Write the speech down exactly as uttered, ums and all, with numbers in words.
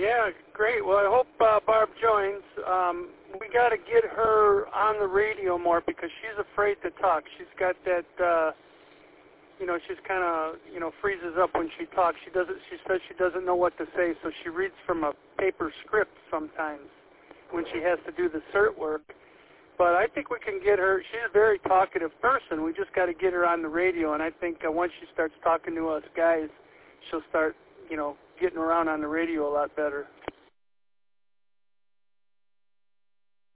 Yeah, great. Well, I hope uh, Barb joins. Um, we got to get her on the radio more because she's afraid to talk. She's got that, uh, you know, she's kind of, you know, freezes up when she talks. She doesn't. She says she doesn't know what to say, so she reads from a paper script sometimes when she has to do the cert work. But I think we can get her. She's a very talkative person. We just got to get her on the radio, and I think uh, once she starts talking to us guys, she'll start, you know, getting around on the radio a lot better.